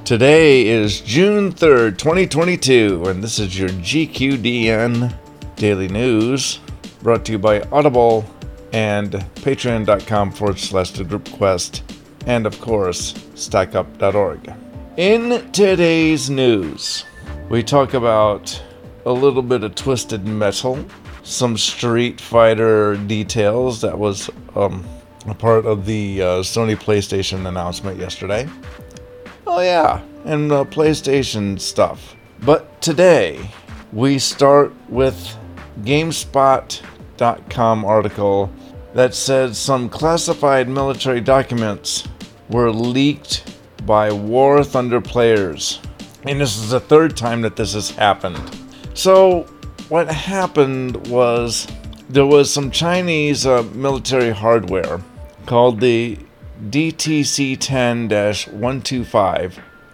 Today is June 3rd, 2022, and this is your GQDN Daily News, brought to you by Audible and patreon.com/The Group Quest, and of course, stackup.org. In today's news, we talk about a little bit of Twisted Metal, some Street Fighter details that was a part of the Sony PlayStation announcement yesterday. Oh yeah, and PlayStation stuff. But today, we start with GameSpot.com article that said some classified military documents were leaked by War Thunder players. And this is the third time that this has happened. So, what happened was there was some Chinese military hardware called the DTC-10-125,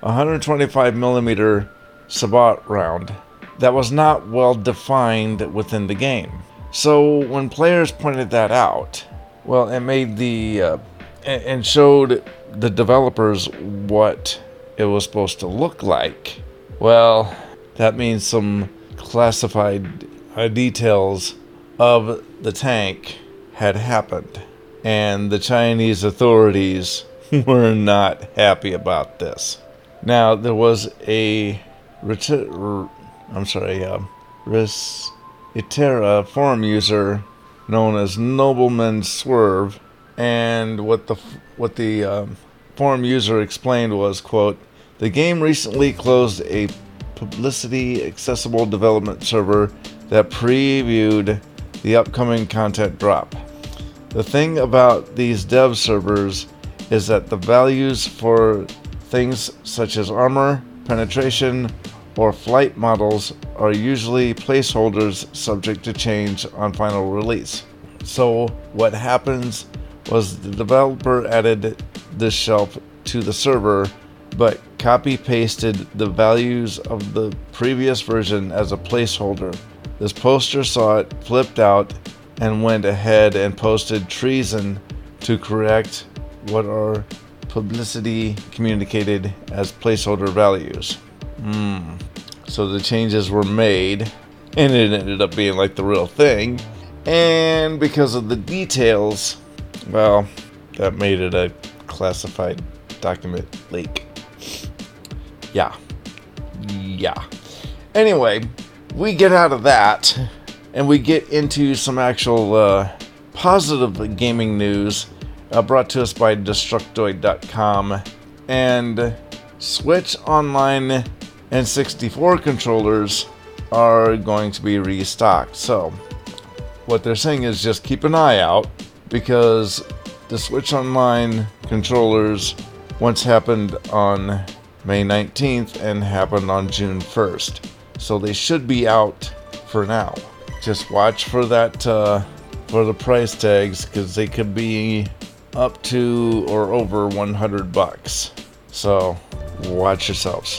125mm Sabot round that was not well defined within the game. So when players pointed that out, well, it made and showed the developers what it was supposed to look like. Well, that means some classified details of the tank had happened. And the Chinese authorities were not happy about this. Now, there was a Itera forum user known as Nobleman Swerve, and what the forum user explained was, quote, "The game recently closed a publicly accessible development server that previewed the upcoming content drop. The thing about these dev servers is that the values for things such as armor, penetration, or flight models are usually placeholders subject to change on final release." So what happens was the developer added this shelf to the server, but copy-pasted the values of the previous version as a placeholder. This poster saw it, flipped out, and went ahead and posted treason to correct what are publicly communicated as placeholder values. So the changes were made, and it ended up being like the real thing. And because of the details, well, that made it a classified document leak. Yeah. Anyway, we get out of that, and we get into some actual positive gaming news brought to us by Destructoid.com. And Switch Online and 64 controllers are going to be restocked. So, what they're saying is just keep an eye out, because the Switch Online controllers once happened on May 19th and happened on June 1st. So they should be out for now. Just watch for that, for the price tags, because they could be up to or over $100. So watch yourselves.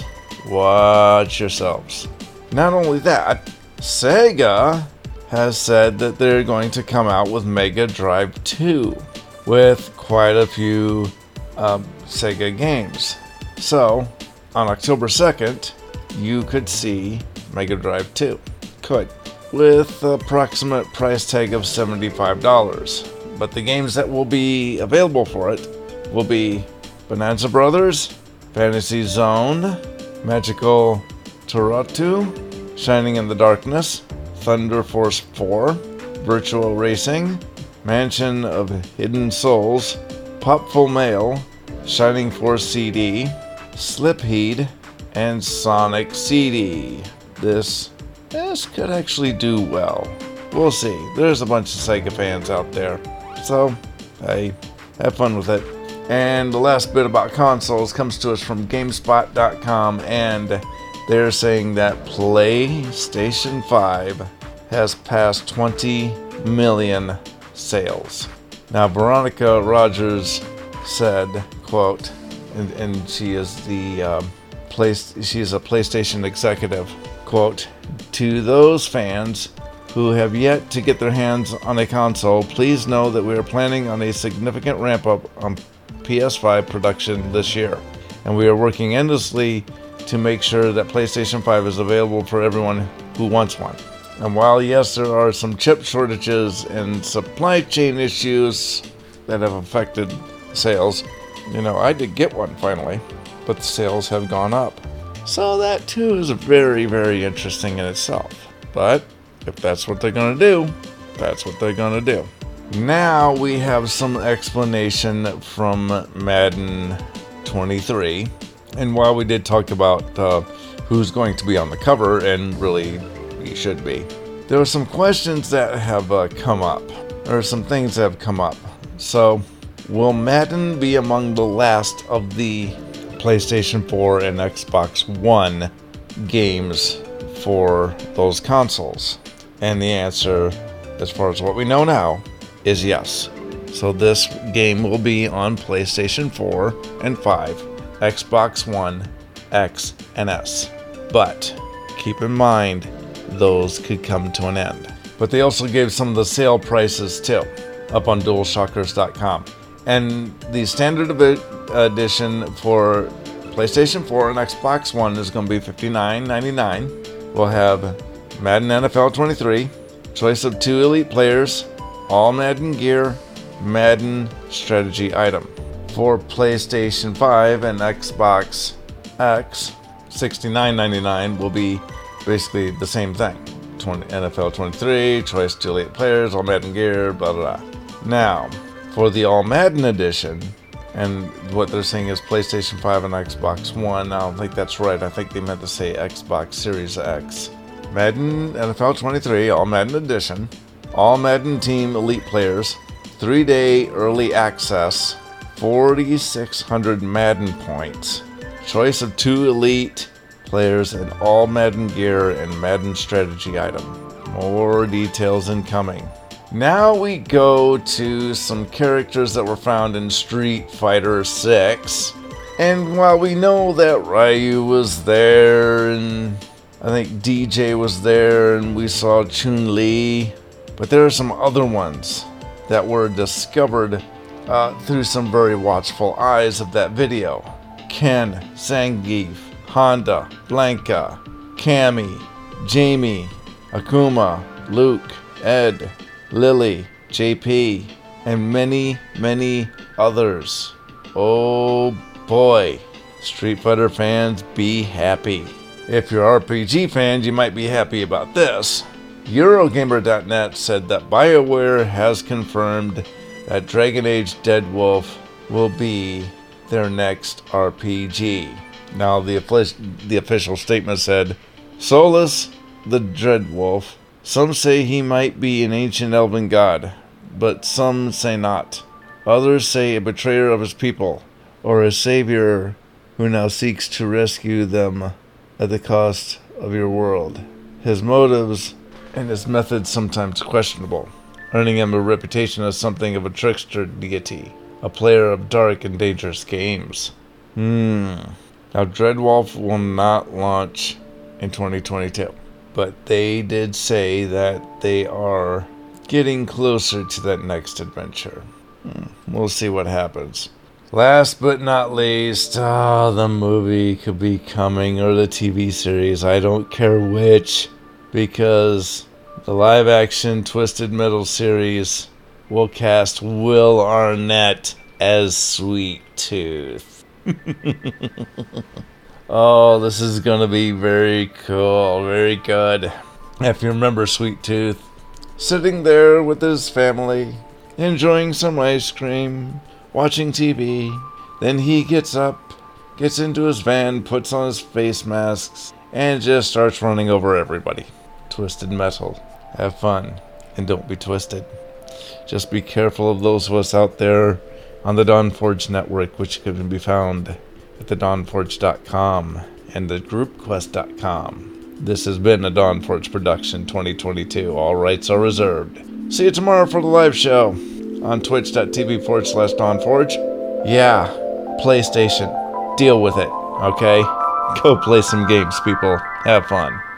Not only that, Sega has said that they're going to come out with Mega Drive 2 with quite a few Sega games. So on October 2nd, you could see Mega Drive 2. With approximate price tag of $75. But the games that will be available for it will be Bonanza Brothers, Fantasy Zone, Magical Toratu, Shining in the Darkness, Thunder Force 4, Virtual Racing, Mansion of Hidden Souls, Popful Mail, Shining Force CD, Slipheed, and Sonic CD. This could actually do well. We'll see. There's a bunch of Sega fans out there. So, hey, have fun with it. And the last bit about consoles comes to us from GameSpot.com, and they're saying that PlayStation 5 has passed 20 million sales. Now, Veronica Rogers said, quote, and she is she's a PlayStation executive, quote, "To those fans who have yet to get their hands on a console, please know that we are planning on a significant ramp up on PS5 production this year. and we are working endlessly to make sure that PlayStation 5 is available for everyone who wants one. And while yes, there are some chip shortages and supply chain issues that have affected sales, I did get one finally, but the sales have gone up. So that too is very, very interesting in itself. But if that's what they're going to do, that's what they're going to do. Now we have some explanation from Madden 23. And while we did talk about who's going to be on the cover, and really he should be, there are some questions that have come up. There are some things that have come up. So, will Madden be among the last of the PlayStation 4 and Xbox One games for those consoles? And the answer, as far as what we know now, is yes. So this game will be on PlayStation 4 and 5, Xbox One, X, and S. But keep in mind, those could come to an end. But they also gave some of the sale prices too, up on DualShockers.com. And the standard edition for PlayStation 4 and Xbox One is going to be $59.99. We'll have Madden NFL 23, choice of 2 elite players, all Madden gear, Madden strategy item. For PlayStation 5 and Xbox X, $69.99 will be basically the same thing. NFL 23, choice 2 elite players, all Madden gear, blah, blah, blah. Now, for the All Madden edition, and what they're saying is PlayStation 5 and Xbox One, I don't think that's right. I think they meant to say Xbox Series X. Madden NFL 23, All Madden edition, all Madden team elite players, 3-day early access, 4,600 Madden points, choice of 2 elite players, and all Madden gear and Madden strategy item. More details incoming. Now we go to some characters that were found in Street Fighter 6. And while we know that Ryu was there, and I think DJ was there, and we saw Chun-Li, but there are some other ones that were discovered through some very watchful eyes of that video. Ken, Zangief, Honda, Blanca, Cammy, Jamie, Akuma, Luke, Ed, Lily, JP, and many, many others. Oh boy, Street Fighter fans, be happy. If you're RPG fans, you might be happy about this. Eurogamer.net said that BioWare has confirmed that Dragon Age Deadwolf will be their next RPG. Now, the official statement said, Solus, the Dreadwolf, some say he might be an ancient elven god, but some say not. Others say a betrayer of his people, or a savior who now seeks to rescue them at the cost of your world. His motives and his methods sometimes questionable, earning him a reputation as something of a trickster deity, a player of dark and dangerous games. Now, Dreadwolf will not launch in 2022. But they did say that they are getting closer to that next adventure. We'll see what happens. Last but not least, the movie could be coming, or the TV series. I don't care which, because the live-action Twisted Metal series will cast Will Arnett as Sweet Tooth. Oh, this is going to be very cool, very good. If you remember Sweet Tooth, sitting there with his family, enjoying some ice cream, watching TV, then he gets up, gets into his van, puts on his face masks, and just starts running over everybody. Twisted Metal. Have fun, and don't be twisted. Just be careful of those of us out there on the Dawn Forge Network, which can be found at thedawnforge.com and thegroupquest.com. This has been a Dawn Forge production 2022. All rights are reserved. See you tomorrow for the live show on twitch.tv/DawnForge. Yeah, PlayStation. Deal with it, okay? Go play some games, people. Have fun.